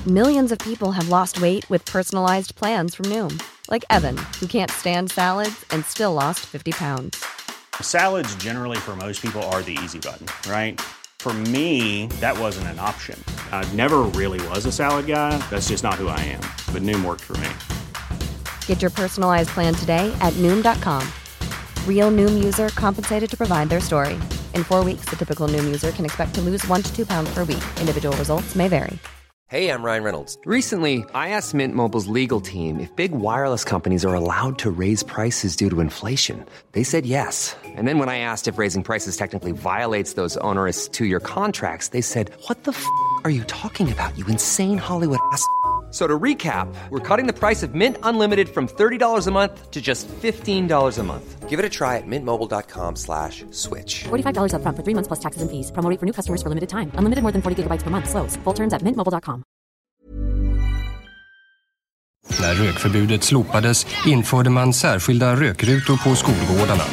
Millions of people have lost weight with personalized plans from Noom. Like Evan, who can't stand salads and still lost 50 pounds. Salads generally for most people are the easy button, right? For me, that wasn't an option. I never really was a salad guy. That's just not who I am. But Noom worked for me. Get your personalized plan today at Noom.com. Real Noom user compensated to provide their story. In 4 weeks, the typical Noom user can expect to lose 1 to 2 pounds per week. Individual results may vary. Hey, I'm Ryan Reynolds. Recently, I asked Mint Mobile's legal team if big wireless companies are allowed to raise prices due to inflation. They said yes. And then when I asked if raising prices technically violates those onerous 2-year contracts, they said, "What the f*** are you talking about, you insane Hollywood ass?" So to recap, we're cutting the price of Mint Unlimited from $30 a month to just $15 a month. Give it a try at mintmobile.com/switch. $45 up front for 3 months plus taxes and fees. Promo rate for new customers for limited time. Unlimited more than 40 gigabytes per month. Slows full terms at mintmobile.com. När rökförbudet slopades införde man särskilda rökrutor på skolgårdarna.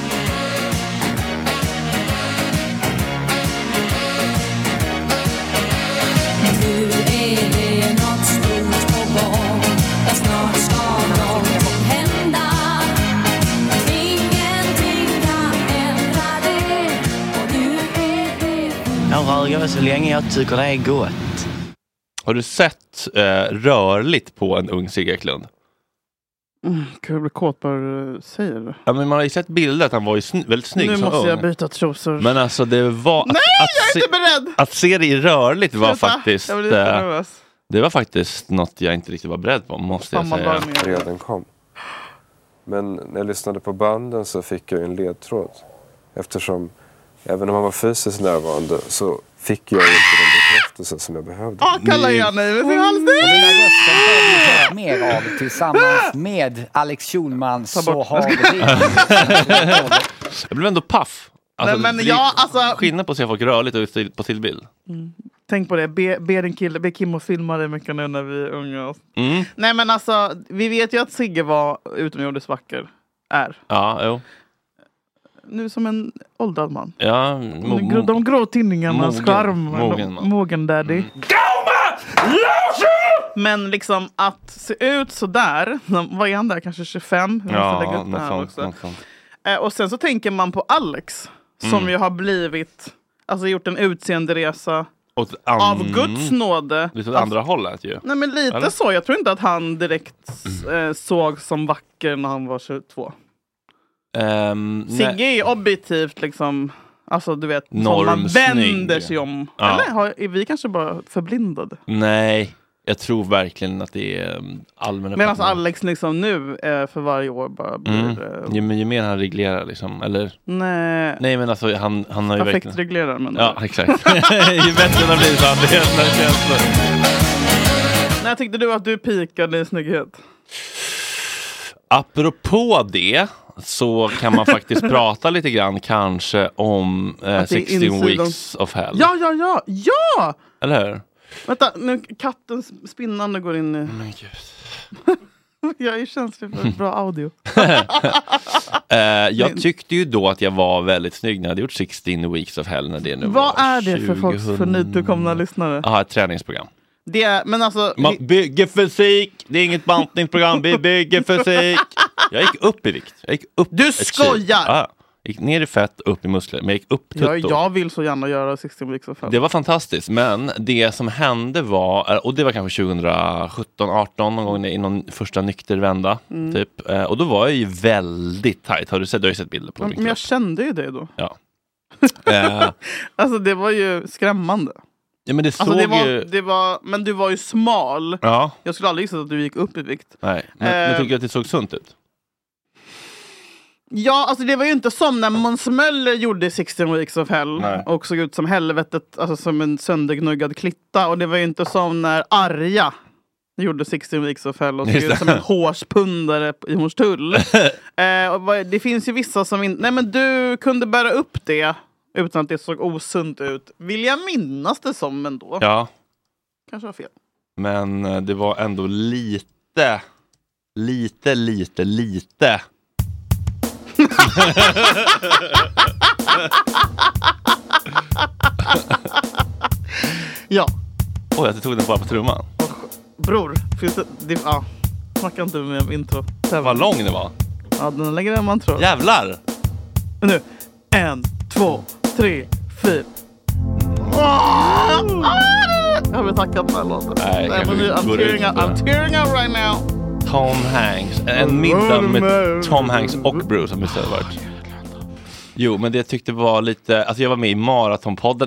Jag rör så länge jag tycker det är gott. Har du sett rörligt på en ung Sigge Eklund? Jag blir kåt bara du säger det. Ja, men man har ju sett bilder att han var ju väldigt snygg nu som ung. Nu måste jag byta trosor. Men alltså det var... Nej, jag är inte beredd! Att se det i rörligt var faktiskt... Jag blir lite nervös. Det var faktiskt något jag inte riktigt var beredd på, måste jag säga. Redan kom. Men när jag lyssnade på banden så fick jag en ledtråd. Eftersom, även om han var fysiskt närvarande, så fick jag inte den bekräftelse som jag behövde. Kallar jag mig med sin halsning! Och den här rösten har vi hört mer av tillsammans med Alex Schulman. Så har vi. Jag blev ändå paff. Alltså, men jag, skillnad på att se folk rörligt och på tillbild. Tänk på det, be Kim och filma det mycket nu när vi är unga. Nej men alltså, vi vet ju att Sigge var utomjordiskt vacker. Ja, jo. Nu som en åldrad man. Ja, de grå tinningarnas charm. Mogen daddy. Men liksom att se ut så där. Vad är han där? Kanske 25? Ja, något sånt. Och sen så tänker man på Alex. Som ju har blivit, alltså gjort en utseenderesa av Guds nåde. Lite åt andra hållet ju. Nej men lite eller? Så. Jag tror inte att han direkt såg som vacker när han var 22. Sigge är objektivt liksom, alltså du vet, som man vänder sig om. Ja. Eller är vi kanske bara förblindade? Nej, jag tror verkligen att det är allmänna. Men alltså Alex liksom nu för varje år bara blir... Ju mer han reglerar liksom, eller? Nej men alltså han har ju verkligen... reglerar men... Ja, exakt. Ju bättre det blir så han det. När tyckte du att du pikade i snygghet? Apropå det så kan man faktiskt prata lite grann kanske om 16 Weeks of Hell. Ja! Eller hur? Vänta, nu kattens spinnande går in i... Men gud. Jag är känslig för bra audio. Jag tyckte ju då att jag var väldigt snygg när jag hade gjort 16 Weeks of Hell. När det nu vad är det för folk för nytillkomna lyssnare? Ja, ett träningsprogram. Det är, men alltså... Man bygger fysik. Det är inget bantningsprogram. Vi bygger fysik. Jag gick upp i vikt. Du skojar! Ja. Gick ner i fett, upp i muskler. Men jag gick upp tutto. Jag vill så gärna göra 16 Weeks of Hell. Det var fantastiskt. Men det som hände var... Och det var kanske 2017-18 någon gång i någon första nyktervända. Typ. Och då var jag ju väldigt tajt. Du har ju sett bilder på min kropp. Men jag kände ju det då. Ja. Alltså det var ju skrämmande. Ja, men det såg men du var ju smal. Ja. Jag skulle aldrig gissa att du gick upp i vikt. Nej, men tycker du att det såg sunt ut? Ja, alltså det var ju inte som när Måns Möller gjorde 16 Weeks of Hell. Nej. Och såg ut som helvetet, alltså som en söndergnuggad klitta. Och det var ju inte som när Arja gjorde 16 Weeks of Hell och såg ut som en hårspundare i Hornstull. Det finns ju vissa som inte... Nej men du kunde bära upp det utan att det såg osunt ut. Vill jag minnas det som ändå. Ja. Kanske var fel. Men det var ändå lite ja. Oj, jag tog den bara på trumman. Bror, finns det ja. Snacka inte med om intro. Vad lång det var. Ja, den är längre än man tror. Jävlar! Men nu, 1, 2, 3, 4. Jag vill tacka på låten. Nej, I'm tearing out right now. Tom Hanks. En middag med Tom Hanks och Bruce som istället varit. Jo, men det jag tyckte var lite... Alltså jag var med i Maratonpodden.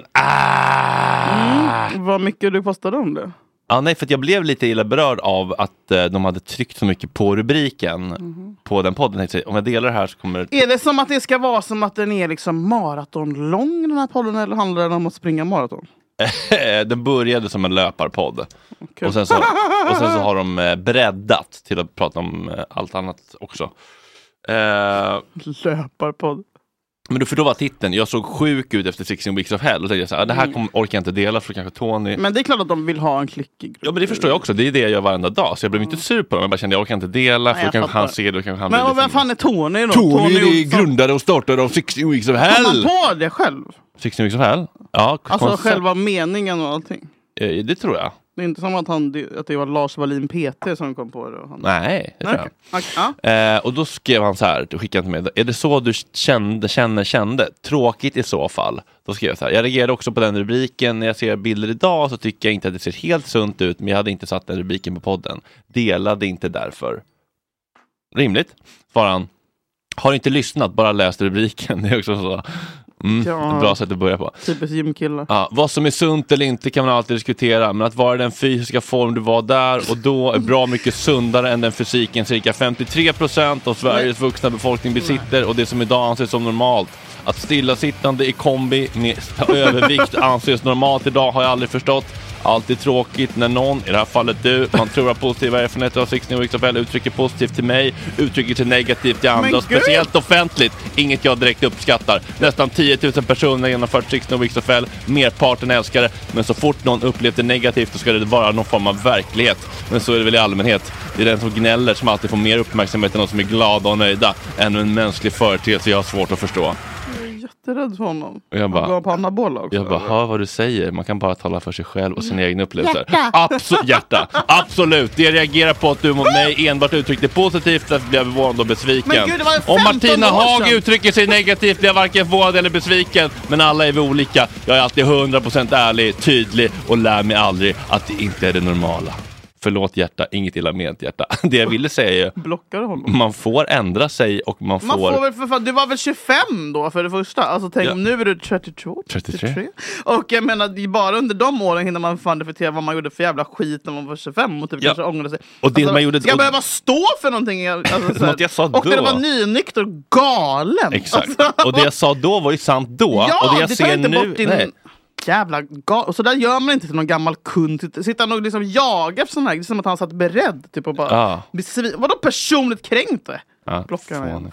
Vad mycket du postade om det? Ja, nej, för att jag blev lite illa berörd av att de hade tryckt så mycket på rubriken på den podden. Om jag delar det här så kommer det... Är det som att det ska vara som att den är liksom maratonlång den här podden, eller handlar den om att springa maraton? Den började som en löparpodd. Okay. Och sen så har de breddat till att prata om allt annat också. Löparpodd. Men för då var titeln, jag såg sjuk ut efter 16 Weeks of Hell och tänkte jag så här, det här orkar jag inte dela för kanske Tony. Men det är klart att de vill ha en klickig grupp. Ja, men det förstår jag också, det är det jag gör varenda dag. Så jag blev inte sur på dem, jag bara kände jag orkar inte dela, för då kanske han ser det och kanske han... Men vem fan är Tony då? Tony är grundare och startade av 16 Weeks of Hell. Kom han på det själv? 16 Weeks of Hell? Ja. Alltså själva meningen och allting. Det tror jag. Det är inte som att det var Lars Wallin PT som kom på det. Nej, det tror jag. Okay. Och då skrev han så här, skickade till mig. Är det så du kände? Tråkigt i så fall. Då skrev jag så här. Jag reagerade också på den rubriken. När jag ser bilder idag så tycker jag inte att det ser helt sunt ut. Men jag hade inte satt den rubriken på podden. Delade inte därför. Rimligt, svarade han. Har inte lyssnat, bara läst rubriken. Det är också så. Ett bra sätt att börja på. Typiskt gymkillar. Ja, vad som är sunt eller inte kan man alltid diskutera. Men att vara den fysiska form du var där och då är bra mycket sundare än den fysiken cirka 53% av Sveriges vuxna befolkning besitter. Och det som idag anses som normalt. Att stillasittande i kombi med övervikt anses normalt idag har jag aldrig förstått. Alltid tråkigt när någon, i det här fallet du, man tror att positiva erfarenheter av 16 Weeks of Hell uttrycker positivt till mig, uttrycker sig negativt till andra, speciellt offentligt. Inget jag direkt uppskattar. Nästan 10 000 personer genomfört 16 Weeks of Hell, merparten älskar det, men så fort någon upplevt det negativt så ska det vara någon form av verklighet. Men så är det väl i allmänhet. Det är den som gnäller som alltid får mer uppmärksamhet än de som är glada och nöjda. Ännu en mänsklig företeelse jag har svårt att förstå. Jätterädd för honom. Jag bara, på anabola också. Jag bara, hör vad du säger. Man kan bara tala för sig själv och sina egna upplevelser. Hjärta. Absolut. Det reagerar på att du mot mig enbart uttryckte positivt så att jag blev förvånad och besviken. Men gud, det var om Martina Haag uttrycker sig negativt blir jag varken förvånad eller besviken. Men alla är vi olika. Jag är alltid 100% ärlig, tydlig och lär mig aldrig att det inte är det normala. Förlåt hjärta, inget illa ment hjärta. Det jag ville säga är blockar honom. Man får ändra sig och man får väl för fan, du var väl 25 då för det första. Alltså tänk nu är du 33. Och jag menar, bara under de åren hinner man fan reflektera vad man gjorde för jävla skit när man var 25 och typ kanske ångrade sig. Och det man gjorde, ska jag behöva stå för någonting? Alltså, något jag sa då. Och det var nynykter galen. Exakt. Alltså. Och det jag sa då var ju sant då. Ja, och det jag ser nu... Nej. Jävla och så där gör man inte till någon gammal kund. Sitter nog liksom jaga efter sån här. Det är som att han satt beredd typ och bara vadå personligt kränkt det? Blockar han.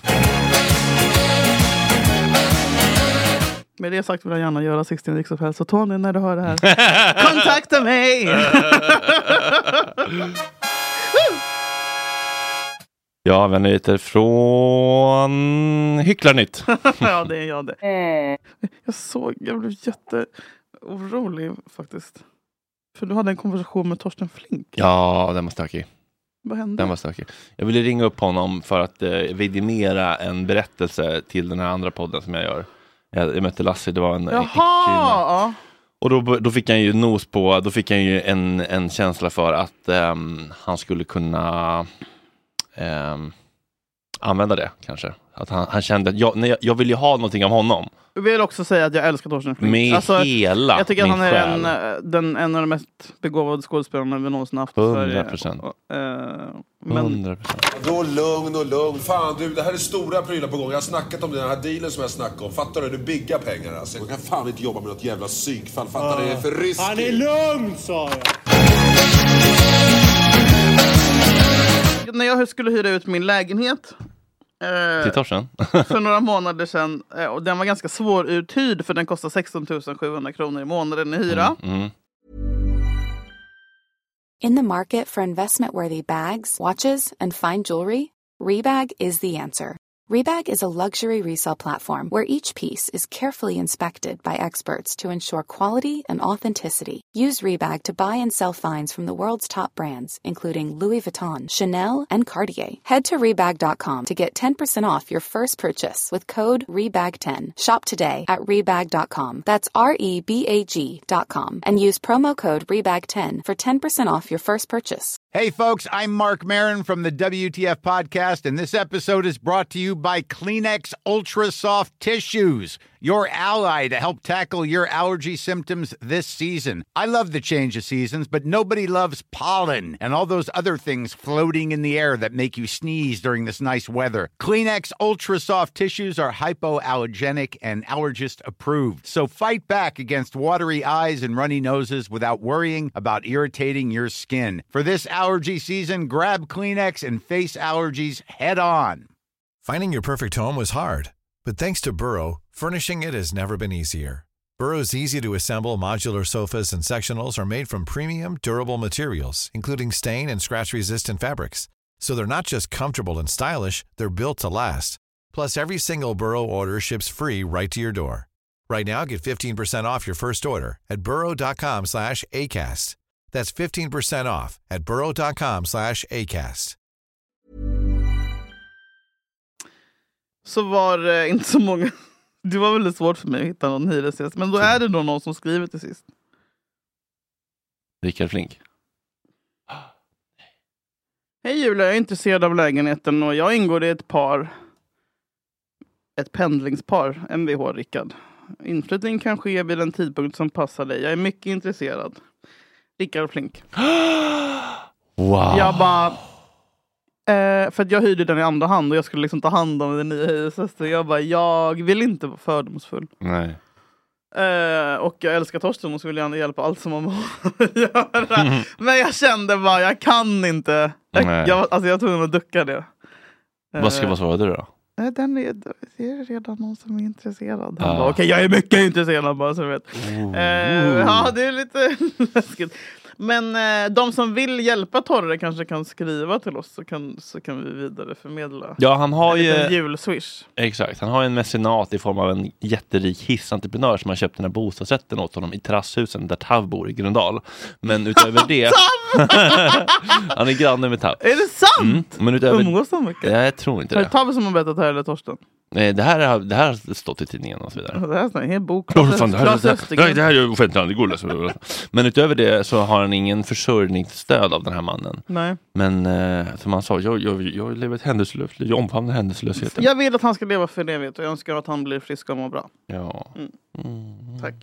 Med det sagt vill jag gärna göra 16 Weeks of Hell. Så Tony, när du hör det här, kontakta mig. Ja, vänner heter från Hycklarnytt. Ja, det är jag det. Jag blev jätteorolig faktiskt. För du hade en konversation med Torsten Flink. Ja, den var stökig. Vad hände? Den var stökig. Jag ville ringa upp honom för att vidimera en berättelse till den här andra podden som jag gör. Jag mötte Lasse, det var en Jaha! Och då fick han ju nos på, då fick han ju en känsla för att han skulle kunna... använda det kanske. Att han kände att jag vill ju ha någonting av honom. Jag vill också säga att jag älskar Torsten Flink. Med hela jag tycker att han är själ. en av de mest begåvade skådespelarna vi någonsin haft i 100%. 100%. Då lugn. Fan du, det här är stora prylar på gång. Jag har snackat om den här dealen som jag snackade om. Fattar du? Du biggar pengar alltså. Man kan fan inte jobba med något jävla psykfall. Fattar du? Det är för riskigt. Han är lugn, sa jag. När jag skulle hyra ut min lägenhet till Torsen för några månader sedan, och den var ganska svår uthyrd för den kostar 16 700 kronor i månaden i hyra. In the market for investment-worthy bags, watches, and fine jewelry, Rebag is the answer. Rebag is a luxury resale platform where each piece is carefully inspected by experts to ensure quality and authenticity. Use Rebag to buy and sell finds from the world's top brands, including Louis Vuitton, Chanel, and Cartier. Head to Rebag.com to get 10% off your first purchase with code REBAG10. Shop today at Rebag.com. That's REBAG.com. And use promo code REBAG10 for 10% off your first purchase. Hey folks, I'm Mark Maron from the WTF Podcast, and this episode is brought to you by Kleenex Ultra Soft Tissues, your ally to help tackle your allergy symptoms this season. I love the change of seasons, but nobody loves pollen and all those other things floating in the air that make you sneeze during this nice weather. Kleenex Ultra Soft Tissues are hypoallergenic and allergist approved, so fight back against watery eyes and runny noses without worrying about irritating your skin. For this allergy season, grab Kleenex and face allergies head on. Finding your perfect home was hard, but thanks to Burrow, furnishing it has never been easier. Burrow's easy-to-assemble modular sofas and sectionals are made from premium, durable materials, including stain and scratch-resistant fabrics. So they're not just comfortable and stylish, they're built to last. Plus, every single Burrow order ships free right to your door. Right now, get 15% off your first order at burrow.com/ACAST. That's 15% off at burrow.com/ACAST. Så var det inte så många. Det var väldigt svårt för mig att hitta någon hyresgäst. Men då är det då någon som skriver till sist. Rickard Flink. Hej Julia, jag är intresserad av lägenheten och jag ingår i ett pendlingspar, MVH Rickard. Inflyttning kan ske vid en tidpunkt som passar dig. Jag är mycket intresserad. Rickard Flink. Wow. Jag bara... för att jag hyrde den i andra hand och jag skulle liksom ta hand om den nya hyresgästen. Jag bara, jag vill inte vara fördomsfull. Nej. Och jag älskar Torsten och så vill jag hjälpa allt som man må göra. Men jag kände bara, jag kan inte. Jag tror nog ducka det. Vad svarade du då? Det är redan någon som är intresserad. Okej, jag är mycket intresserad bara så du vet. Ja, det är lite läskigt. Men de som vill hjälpa Torre kanske kan skriva till oss så kan vi vidare förmedla. Ja, han har ju en julswish. Exakt, han har en mecenat i form av en jätterik hissentreprenör som har köpt den här bostadsrätten åt honom i terrasshusen där Tav bor i Gröndal. Men utöver det han är granne med Tav. Är det sant? Men utöver umgås så mycket? Jag tror inte det. Är det Tav som har berättat här eller Torsten? Nej, det här har stått i tidningen och så vidare. Det här är en hel bok. Det här är ju offentligt, det går att läsa. Men utöver det så har han ingen försörjningsstöd av den här mannen. Nej. Men som han sa, jag lever ett händelselöst, jag omfamnar händelselösheten. Jag vill att han ska leva för det, vet du. Jag önskar att han blir frisk och mår bra. Ja. Tack.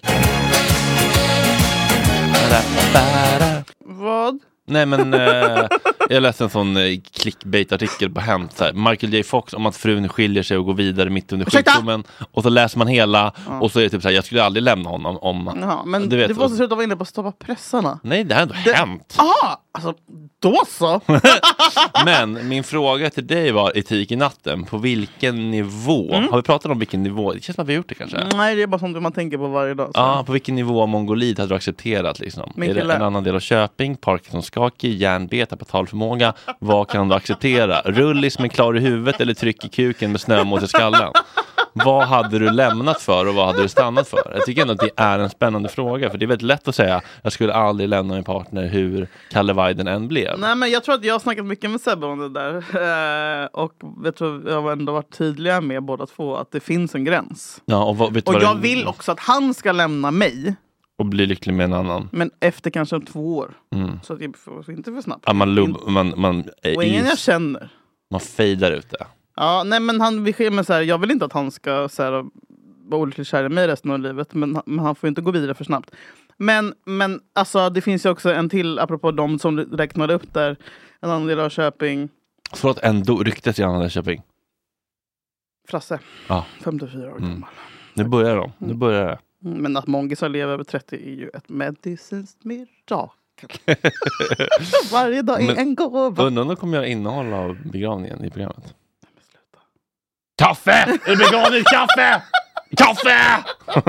Vad? Nej, men jag läste en sån clickbait-artikel på Hämt så här, Michael J. Fox om att frun skiljer sig och går vidare mitt under sjukdomen. Och så läser man hela och så är det typ så här, jag skulle aldrig lämna honom om... Ja, men du måste sluta vara inne på att stoppa pressarna. Nej, det här har ändå hänt. Aha, alltså då så. Men min fråga till dig var etik i natten. På vilken nivå? Har vi pratat om vilken nivå? Det känns som att vi har gjort det kanske. Nej, det är bara sånt man tänker på varje dag. Ja, på vilken nivå av mongolid hade du accepterat liksom? Är det en annan del av Köping, Parkinson-skakig, hjärnbeta på talförmåga? Vad kan du acceptera? Rullis med klar i huvudet eller tryck i kuken med snömos i skallen? Vad hade du lämnat för och vad hade du stannat för? Jag tycker ändå att det är en spännande fråga. För det är väldigt lätt att säga jag skulle aldrig lämna min partner hur Kalle Weiden än blev. Nej, men jag tror att jag har snackat mycket med Sebbe om det där. Och jag tror jag har ändå varit tydliga med båda två att det finns en gräns. Ja, och jag vill också att han ska lämna mig. Och bli lycklig med en annan. Men efter kanske 2 år. Så att jag får inte för snabbt. Ja, man och ingen jag känner. Man fejdar ut det. Ja, nej, men han vill ske med så här, jag vill inte att han ska så här, vara olyckligt kär i mig resten av livet, men han får inte gå vidare för snabbt. Men alltså det finns ju också en till apropå de som räknade upp där, en annan del av Köping. Förlåt, ändå ryktet i annan del av Köping. Frasse. Ja. 54 år gammal. Nu börjar de. Nu börjar det. Men att mongisar lever över 30 är ju ett medicinskt mirakel. Varje dag är en gåva. Undrar om de kommer göra innehåll av begravningen i programmet. Kaffe! Är det begravning? Kaffe! Kaffe!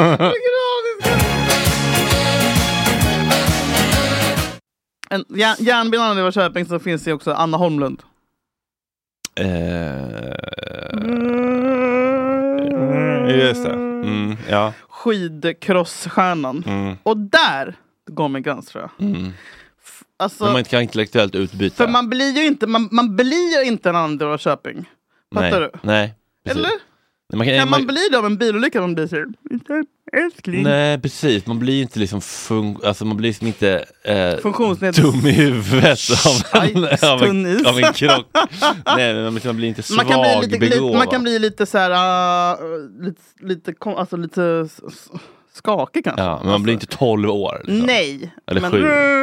En järnbilen i Köping så finns det också Anna Holmlund. Just det. Ja. Skidcrossstjärnan. Och där går min gräns, tror jag. Alltså, men man inte kan intellektuellt utbyta. För man blir ju inte en andra Köping. Fattar du? Nej. Precis. Eller? Kan man bli det av en bilolycka? Man blir så älskling. Nej, precis. Man blir inte liksom man blir liksom inte funktionsnedsatt dum i huvudet av en krock. Nej, men man blir inte svagbegåvad. Man kan bli lite så här lite skakig kanske. Ja, men man blir inte 12 år. Liksom. Nej. Eller men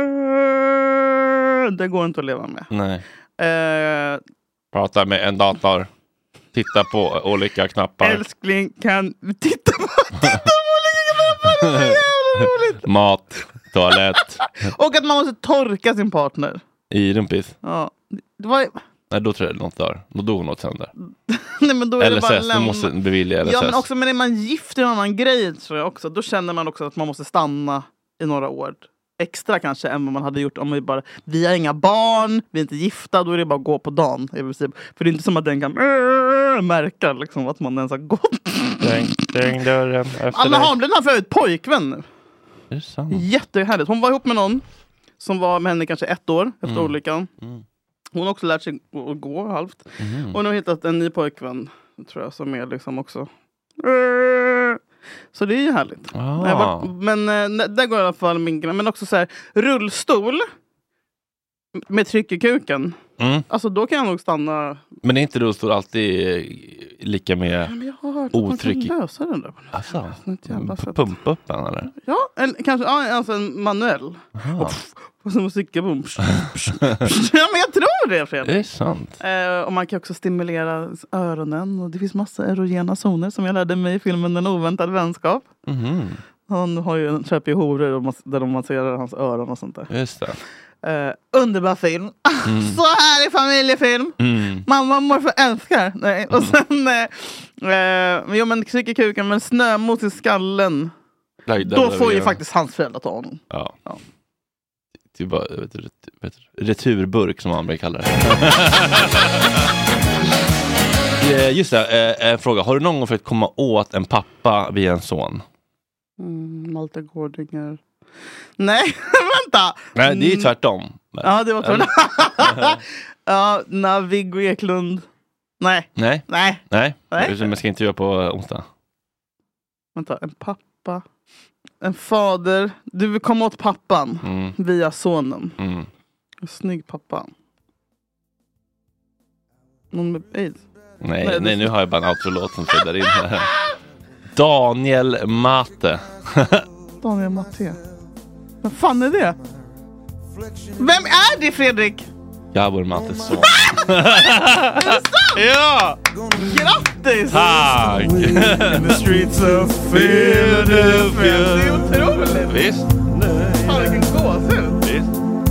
7. Det går inte att leva med. Nej. Prata med en dator. Titta på olika knappar. Älskling, kan vi titta på olika knappar? Det är jävla roligt. Mat, toalett. Och att man måste torka sin partner. I rumpis? Ja. Det var... Nej, då tror jag något där. Då dog något sen där. Nej, men då är LSS, det bara man måste bevilja LSS. Ja, men också men är man gift i en annan grej, tror jag också. Då känner man också att man måste stanna i några år. Extra kanske än vad man hade gjort om vi har inga barn, vi är inte gifta, då är det bara att gå på dagen i princip. För det är inte som att den kan märka liksom, att man ens har gått. Stäng dörren efter Anna Hamlin har förut pojkvän nu. Det är sant. Jättehärligt. Hon var ihop med någon som var med henne kanske 1 år efter olyckan. Hon har också lärt sig att gå halvt. Och hon har hittat en ny pojkvän, tror jag, som är liksom också... Så det är ju härligt. Men där går i alla fall min grej. Men också så här, rullstol med tryck i kuken. Alltså då kan jag nog stanna. Men är inte rullstol alltid lika med otryck? Jag lösa den där. Alltså, pumpa upp den eller? Ja, kanske alltså en manuell. Och så musik. Ja, men jag tror det, Fredrik. Det är sant. Och man kan också stimulera öronen. Och det finns massa erogena zoner som jag lärde mig i filmen En oväntad vänskap. Han har ju köper ju horor där de masserar hans öron och sånt där. Just det. Underbar film. Så här i familjefilm. Mamma och morfar älskar. Nej. Och sen men kryck i kuken, men snömos i skallen. Då får ju faktiskt hans föräldrar ta honom. Ja. Det är bara returburk som man brukar kalla det. Just det, en fråga. Har du någon gång försökt komma åt en pappa via en son? Malte Gårdinger. Nej, vänta. Nej, det är ju tvärtom. Ja, det var tvärtom. Ja, Viggo Eklund. Nej. Man ska inte göra på onsdag. Vänta, en pappa. En fader. Du vill komma åt pappan via sonen. En snygg pappa. Någon med AIDS? Nej, nu har jag bara en outro-låt som följer in här. Daniel Matte. Daniel Matte. Vad fan är det? Vem är det, Fredrik? Gabor Mattes son. Är det sant? Ja! Grattis! Tack! In the streets of Philadelphia. Det är otroligt. Visst? Fan, vilken gåshud. Visst?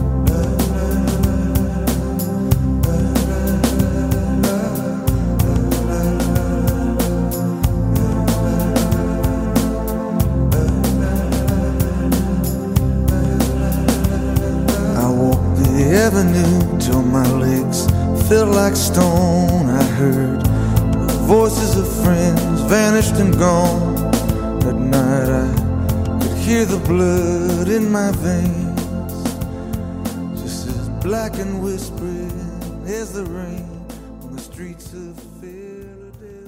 Avenue till my legs felt like stone. I heard the voices of friends vanished and gone. At night I could hear the blood in my veins, just as black and whispering as the rain on the streets of Philadelphia.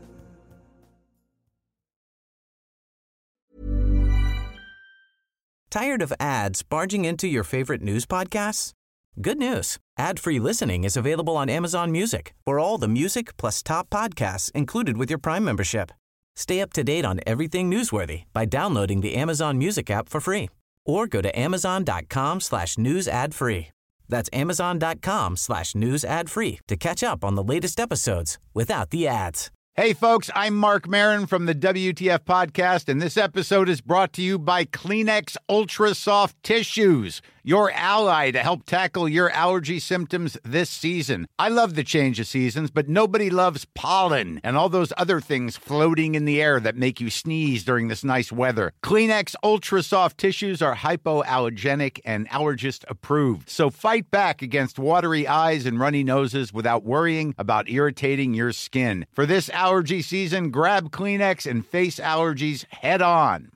Tired of ads barging into your favorite news podcasts? Good news. Ad-free listening is available on Amazon Music for all the music plus top podcasts included with your Prime membership. Stay up to date on everything newsworthy by downloading the Amazon Music app for free or go to amazon.com/news ad free. That's amazon.com/news ad free to catch up on the latest episodes without the ads. Hey, folks, I'm Mark Maron from the WTF Podcast, and this episode is brought to you by Kleenex Ultra Soft Tissues, your ally to help tackle your allergy symptoms this season. I love the change of seasons, but nobody loves pollen and all those other things floating in the air that make you sneeze during this nice weather. Kleenex Ultra Soft Tissues are hypoallergenic and allergist approved. So fight back against watery eyes and runny noses without worrying about irritating your skin. For this allergy season, grab Kleenex and face allergies head on.